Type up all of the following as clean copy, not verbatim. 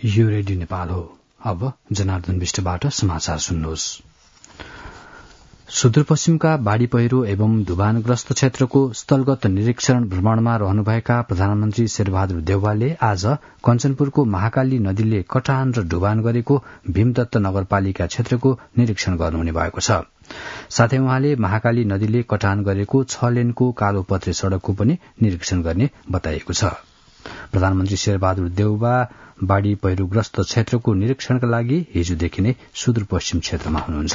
यो रेडियो नेपाल हो। अब जनार्दन विष्टबाट समाचार सुन्नुहोस्। सुदूरपश्चिमका बाढ़ी पहिरो एवं डुबानग्रस्त क्षेत्रको स्थलगत निरीक्षण भ्रमणमा रहनुभएका प्रधानमन्त्री शेरबहादुर देउवाले आज कञ्चनपुरको महाकाली नदीले कटान र डुबान गरेको भीमदत्त नगरपालिका क्षेत्रको निरीक्षण गर्नुहुने भएको छ। साथै उहाँले महाकाली नदीले कटान गरेको 6 लेनको कालोपत्रे सड़कको पनि निरीक्षण गर्ने बताइएको छ। प्रधानमन्त्री शेरबहादुर देउवा बाढ़ी पहिरोग्रस्त क्षेत्रको निरीक्षणका लागि हिजोदेखि नै सुदूरपश्चिम क्षेत्रमा हुनुहुन्छ।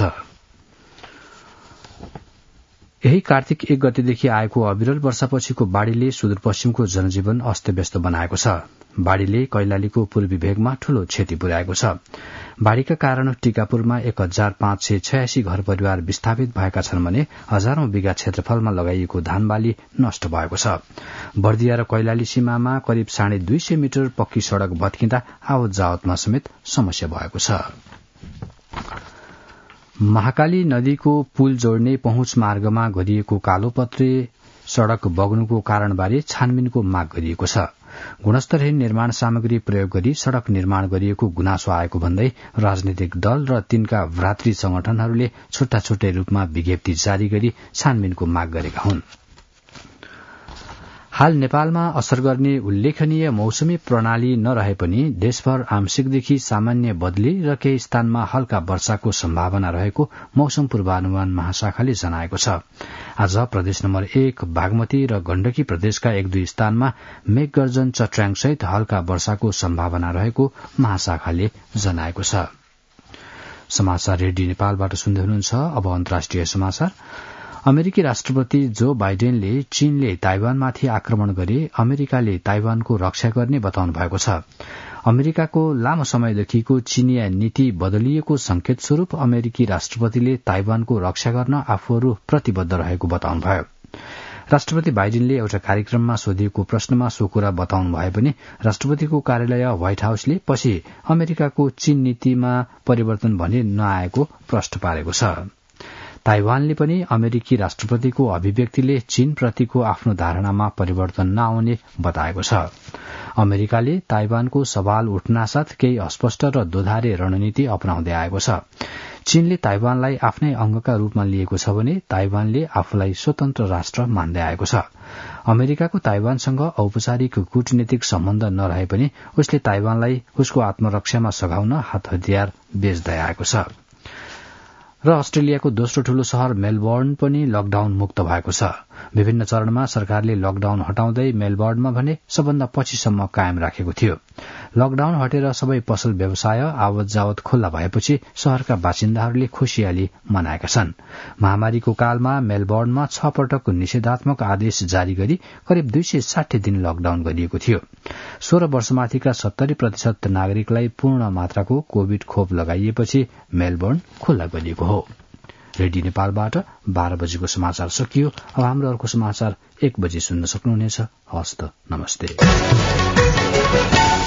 यही कार्तिक 1 गतेदेखि आएको अविरल वर्षापछिको बाढ़ीले सुदूरपश्चिमको जनजीवन अस्तव्यस्त बनाएको छ। बाढ़ीले कैलालीको पूर्वी भेगमा ठूलो क्षति पुर्याएको छ। बाढ़ीका कारण टीकापुरमा 1586 घर परिवार विस्थापित भएका छन् भने हजारौं बिघा क्षेत्रफलमा लगाइएको धानबाली नष्ट भएको छ। बर्दिया र कैलाली सीमामा करिब 250 मिटर पक्की सड़क भत्किँदा आवत जावतमा समेत समस्या भएको छ। महाकाली नदीको पुल जोड्ने पहुँच मार्गमा गरिएको कालोपत्रे सड़क बग्नुको कारणबारे छानबिनको माग गरिएको छ। गुणस्तरहीन निर्माण सामग्री प्रयोग गरी सड़क निर्माण गरिएको गुनासो आएको भन्दै राजनीतिक दल र तिनका भ्रातृ संगठनहरूले छुट्टा छुट्टै रूपमा विज्ञप्ति जारी गरी छानबिनको माग गरेका हुन्। हाल नेपालमा असर गर्ने उल्लेखनीय मौसमी प्रणाली नरहे पनि देशभर आंशिकदेखि सामान्य बदली र केही स्थानमा हल्का वर्षाको सम्भावना रहेको मौसम पूर्वानुमान महाशाखाले जनाएको छ। आज प्रदेश नम्बर 1 बागमती र गण्डकी प्रदेशका 1-2 स्थानमा मेघगर्जन चट्र्याङसहित हल्का वर्षाको सम्भावना रहेको महाशाखाले जनाएको छ। समाचार रेडियो नेपालबाट सुन्दै हुनुहुन्छ। अब अन्तर्राष्ट्रिय समाचार। अमेरिकी राष्ट्रपति जो बाइडेनले चीनले ताइवानमाथि आक्रमण गरे अमेरिकाले ताइवानको रक्षा गर्ने बताउनु भएको छ। अमेरिकाको लामो समयदेखिको चीनिया नीति बदलिएको संकेत स्वरूप अमेरिकी राष्ट्रपतिले ताइवानको रक्षा गर्न आफूहरू प्रतिबद्ध रहेको बताउनुभयो। राष्ट्रपति बाइडेनले एउटा कार्यक्रममा सोधिएको प्रश्नमा सो कुरा बताउनु भए पनि राष्ट्रपतिको कार्यालय व्हाइट हाउसले पछि अमेरिकाको चीन नीतिमा परिवर्तन भने नआएको प्रश्न पारेको छ। ताइवानले पनि अमेरिकी राष्ट्रपतिको अभिव्यक्तिले चीनप्रतिको आफ्नो धारणामा परिवर्तन नआउने बताएको छ। अमेरिकाले ताइवानको सवाल उठ्नासाथ केही अस्पष्ट र दोधारे रणनीति अपनाउँदै आएको छ। चीनले ताइवानलाई आफ्नै अंगका रूपमा लिएको छ भने ताइवानले आफूलाई स्वतन्त्र राष्ट्र मान्दै आएको छ। अमेरिकाको ताइवानसँग औपचारिक कूटनीतिक सम्बन्ध नरहे पनि उसले ताइवानलाई उसको आत्मरक्षामा सघाउन हात हतियार बेच्दै आएको छ। र अस्ट्रेलियाको दोस्रो ठूलो शहर मेलबर्न पनि लकडाउन मुक्त भएको छ। विभिन्न चरणमा सरकारले लकडाउन हटाउँदै मेलबर्नमा भने सबभन्दा पछिसम्म कायम राखेको थियो। लकडाउन हटेर सबै पसल व्यवसाय आवत जावत खुल्ला भएपछि शहरका बासिन्दाहरूले खुशियाली मनाएका छन्। महामारीको कालमा मेलबर्नमा 6 पटक निषेधात्मक आदेश जारी गरी करिब 260 दिन लकडाउन गरिएको थियो। 16 वर्षमाथिका 70% नागरिकलाई पूर्ण मात्राको कोविड खोप लगाइएपछि मेलबर्न खुल्ला गरिएको हो। रेडियो नेपालबाट 12 बजेको समाचार सकियो। अब हाम्रो अर्को समाचार 1 बजे सुन्न सक्नुहुनेछ। हस्त नमस्ते।